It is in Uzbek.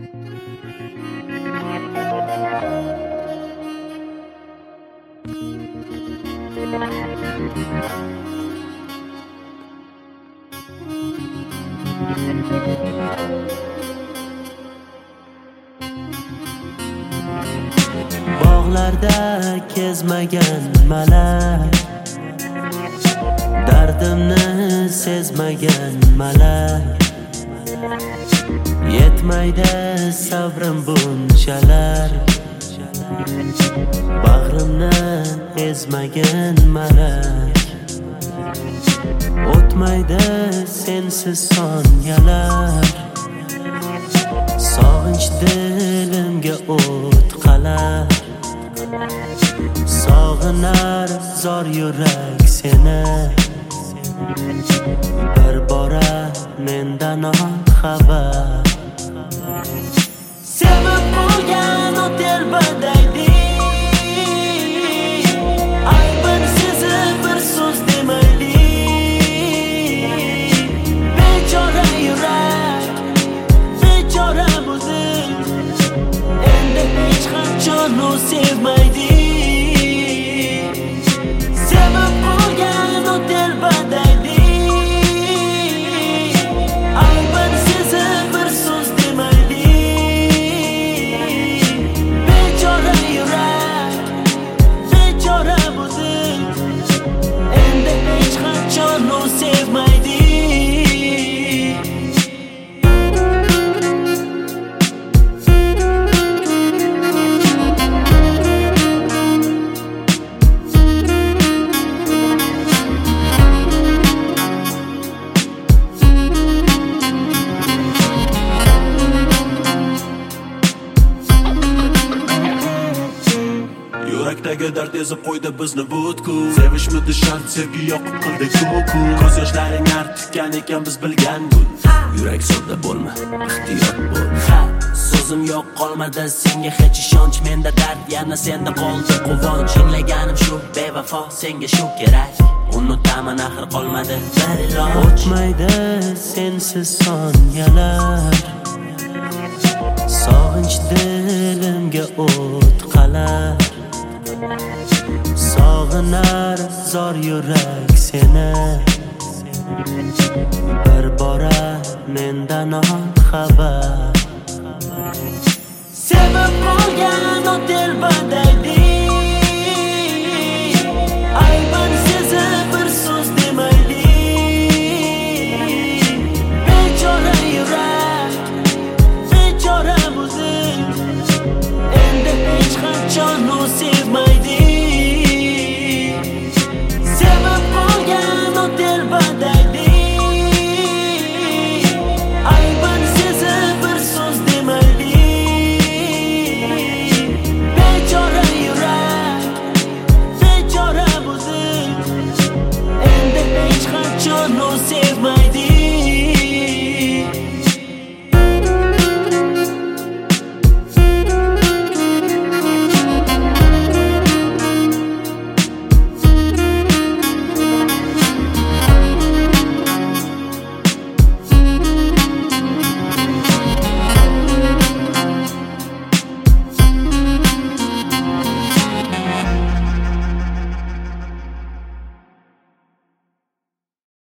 Bog'larda kezmagan malak, dardimni sezmagan malak, yetmaydi sabrim bunchalar, bag'rimni ezmagan malak, o'tmaydi sensiz sonyalar, sog'inch dilimga o't qalar, sog'inar zor yurak seni, bir bora mendan ol xabar. Sevib qo'ygan o telbadaydi, aybin sezib bir so'z demaydi, bechora yurak, bechora o'zing, endi hech qachon u sevmaydi. Sevib qo'ygan o telbadaydi, aybin sezib bir so'z demaydi, bechora yurak, bechora o'zing, endi hech qachon u sevmaydi. Yurakdagi dard ezib qo'ydi bizni butkul, sevishmidi shart, sevgi yoqib qildi ko'ku. Ko'z yoshlaring artgan ekan biz bilgan gul. Yurak sodda bo'lma, ehtiyot bo'l. So'zim yo'q qolmadi senga hech ishonch, menda dard yana senda qoldi quvonch. Tinglaganim shu bevafo, senga shu kerak, unutaman axir qolmadi bir iloj. O'tmaydi sensiz sonyalar, sog'inch dilimga o't qalar, sog'inar zor yurak seni, bir bora mendan ol xabar. Sevib qolgan o telbadaydi, aybin sezib bir so'z demaydi, bechora yurak, bechora o'zing, endi hech qachon u sevmaydi. Sevib qolgan o telbadaydi, aybin sezib bir so'z demaydi, bechora yurak, bechora o'zing, endi hech qachon u sevmaydi.